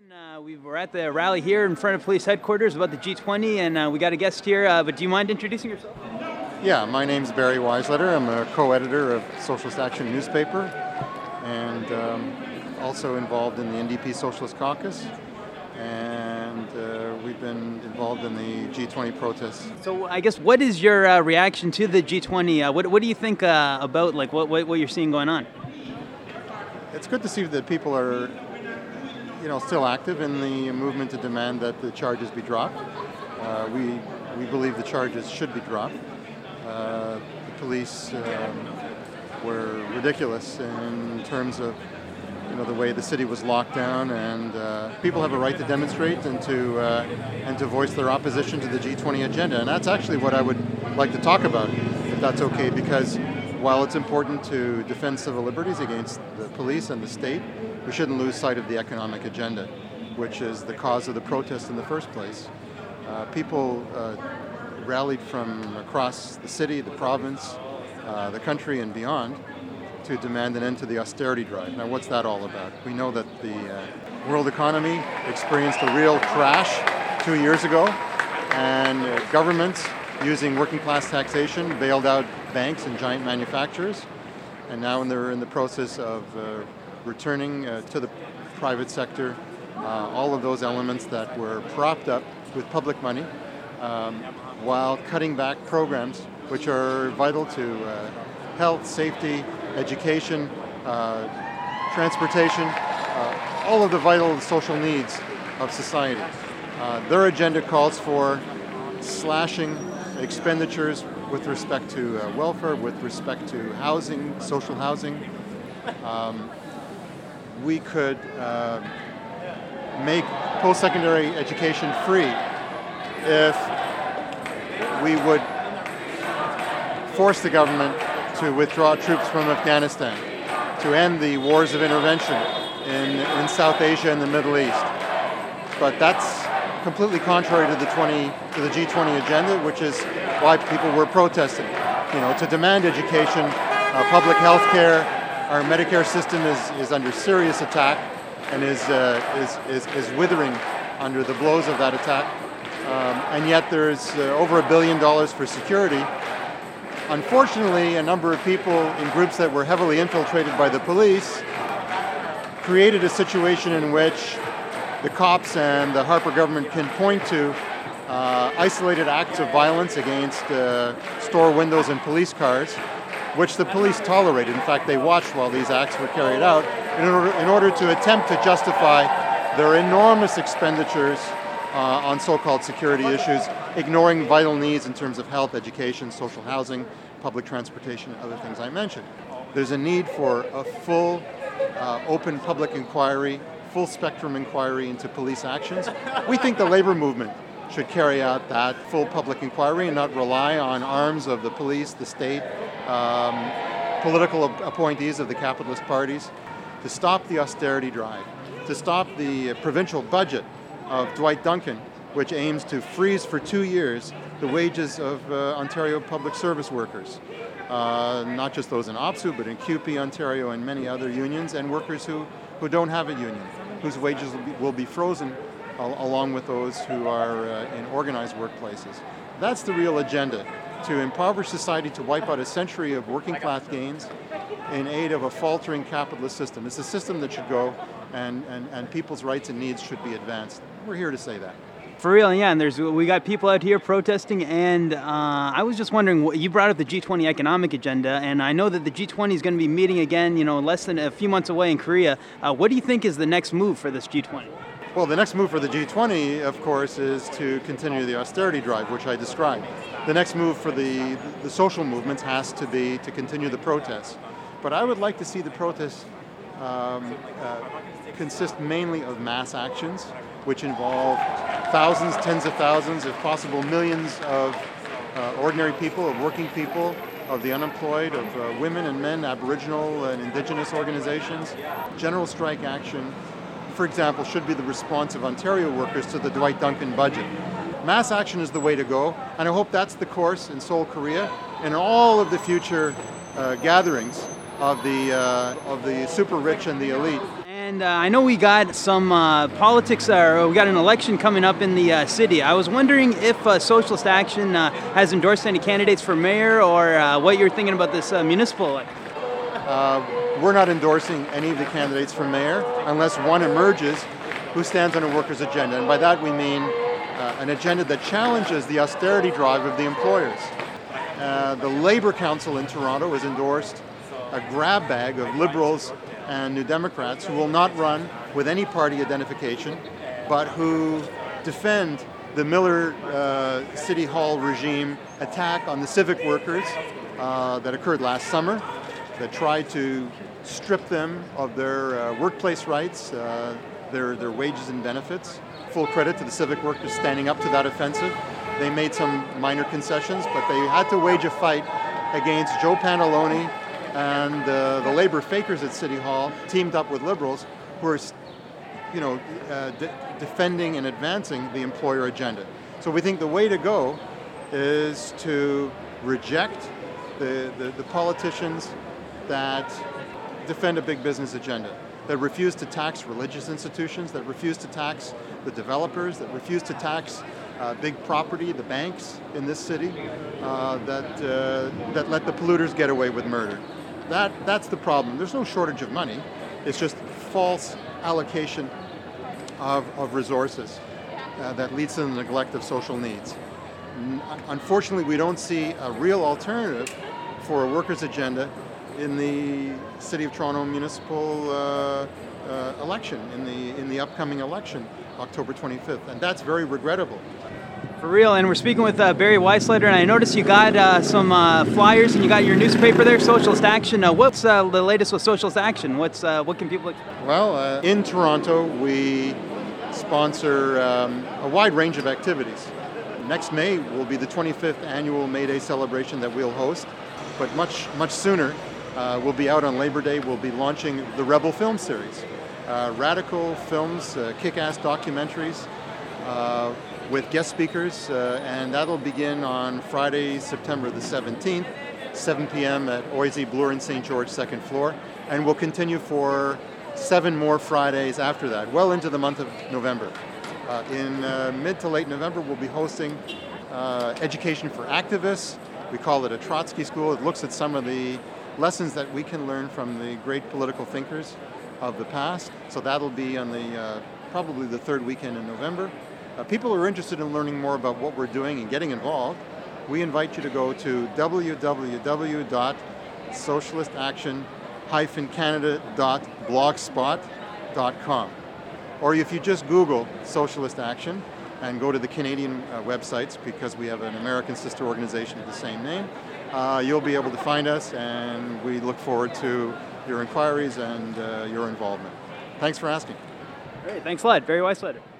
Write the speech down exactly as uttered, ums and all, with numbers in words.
Uh, we were at the rally here in front of police headquarters about the G twenty, and uh, we got a guest here. Uh, but do you mind introducing yourself? Yeah, my name's Barry Weisletter. I'm a co-editor of Socialist Action newspaper, and um, also involved in the N D P Socialist Caucus. And uh, we've been involved in the G twenty protests. So I guess what is your uh, reaction to the G twenty? Uh, what what do you think uh, about like what, what what you're seeing going on? It's good to see that people are, you know, still active in the movement to demand that the charges be dropped. Uh, we we believe the charges should be dropped. Uh, the police um, were ridiculous in terms of, you know, the way the city was locked down, and uh, people have a right to demonstrate and to uh, and to voice their opposition to the G twenty agenda. And that's actually what I would like to talk about, if that's okay, because while it's important to defend civil liberties against the police and the state, we shouldn't lose sight of the economic agenda, which is the cause of the protest in the first place. Uh, people uh, rallied from across the city, the province, uh, the country, and beyond to demand an end to the austerity drive. Now, what's that all about? We know that the uh, world economy experienced a real crash two years ago, and uh, governments using working class taxation bailed out banks and giant manufacturers, and now they're in the process of uh, returning uh, to the private sector uh, all of those elements that were propped up with public money, um, while cutting back programs which are vital to uh, health, safety, education, uh, transportation, uh, all of the vital social needs of society. Uh, their agenda calls for slashing expenditures with respect to uh, welfare, with respect to housing, social housing. Um, we could uh, make post-secondary education free if we would force the government to withdraw troops from Afghanistan, to end the wars of intervention in, in South Asia and the Middle East. But that's completely contrary to the twenty to the G twenty agenda, which is why people were protesting. You know, to demand education, uh, public health care. Our Medicare system is, is under serious attack and is, uh, is, is, is withering under the blows of that attack. Um, and yet there's uh, over a billion dollars for security. Unfortunately, a number of people in groups that were heavily infiltrated by the police created a situation in which the cops and the Harper government can point to uh, isolated acts of violence against uh, store windows and police cars, which the police tolerated. In fact, they watched while these acts were carried out in order, in order to attempt to justify their enormous expenditures uh, on so-called security issues, ignoring vital needs in terms of health, education, social housing, public transportation, and other things I mentioned. There's a need for a full, uh, open public inquiry, full spectrum inquiry into police actions. We think the labor movement should carry out that full public inquiry and not rely on arms of the police, the state, um, political appointees of the capitalist parties, to stop the austerity drive, to stop the provincial budget of Dwight Duncan, which aims to freeze for two years the wages of uh, Ontario public service workers, uh, not just those in OPSEU, but in C U P E Ontario and many other unions, and workers who, who don't have a union, whose wages will be, will be frozen al- along with those who are uh, in organized workplaces. That's the real agenda, to impoverish society, to wipe out a century of working class gains in aid of a faltering capitalist system. It's a system that should go, and, and, and people's rights and needs should be advanced. We're here to say that. For real, yeah, and there's we got people out here protesting, and uh, I was just wondering, you brought up the G twenty economic agenda, and I know that the G twenty is going to be meeting again, you know, less than a few months away in Korea. Uh, what do you think is the next move for this G twenty? Well, the next move for the G twenty, of course, is to continue the austerity drive, which I described. The next move for the, the social movements has to be to continue the protests. But I would like to see the protests um, uh, consist mainly of mass actions, which involve thousands, tens of thousands, if possible millions of uh, ordinary people, of working people, of the unemployed, of uh, women and men, Aboriginal and Indigenous organizations. General strike action, for example, should be the response of Ontario workers to the Dwight Duncan budget. Mass action is the way to go, and I hope that's the course in Seoul, Korea, and all of the future uh, gatherings of the uh, of the super rich and the elite. And And uh, I know we got some uh, politics, uh, or we got an election coming up in the uh, city. I was wondering if uh, Socialist Action uh, has endorsed any candidates for mayor, or uh, what you're thinking about this uh, municipal election. Uh, we're not endorsing any of the candidates for mayor unless one emerges who stands on a workers' agenda. And by that we mean uh, an agenda that challenges the austerity drive of the employers. Uh, the Labour Council in Toronto has endorsed a grab bag of Liberals and New Democrats who will not run with any party identification, but who defend the Miller uh, City Hall regime attack on the civic workers uh, that occurred last summer, that tried to strip them of their uh, workplace rights, uh, their, their wages and benefits. Full credit to the civic workers standing up to that offensive. They made some minor concessions, but they had to wage a fight against Joe Pantalone and uh, the labor fakers at City Hall, teamed up with Liberals, who are, you know, uh, de- defending and advancing the employer agenda. So we think the way to go is to reject the, the, the politicians that defend a big business agenda, that refuse to tax religious institutions, that refuse to tax the developers, that refuse to tax uh, big property, the banks in this city, uh, that uh, that let the polluters get away with murder. That that's the problem. There's no shortage of money. It's just false allocation of, of resources uh, that leads to the neglect of social needs. N- unfortunately, we don't see a real alternative for a workers' agenda in the City of Toronto municipal uh, uh, election, in the in the upcoming election, October twenty-fifth, and that's very regrettable. For real, and we're speaking with uh, Barry Weisleiter, and I noticed you got uh, some uh, flyers and you got your newspaper there, Socialist Action. Uh, what's uh, the latest with Socialist Action? What's uh, what can people expect? Well, uh, in Toronto, we sponsor um, a wide range of activities. Next May will be the twenty-fifth annual May Day celebration that we'll host, but much much sooner. Uh, we'll be out on Labor Day. We'll be launching the Rebel Film Series. Uh, radical films, uh, kick-ass documentaries uh, with guest speakers, uh, and that'll begin on Friday, September the seventeenth, seven p.m. at Oisey, Bloor and Saint George, second floor, and we'll continue for seven more Fridays after that, well into the month of November. Uh, in uh, mid to late November, we'll be hosting uh, Education for Activists. We call it a Trotsky School. It looks at some of the lessons that we can learn from the great political thinkers of the past. So that'll be on the uh, probably the third weekend in November. Uh, people who are interested in learning more about what we're doing and getting involved, we invite you to go to w w w dot socialist action dash canada dot blogspot dot com. Or if you just Google Socialist Action and go to the Canadian uh, websites, because we have an American sister organization of the same name, Uh, you'll be able to find us, and we look forward to your inquiries and uh, your involvement. Thanks for asking. Great, thanks a lot. Barry Weisleiter.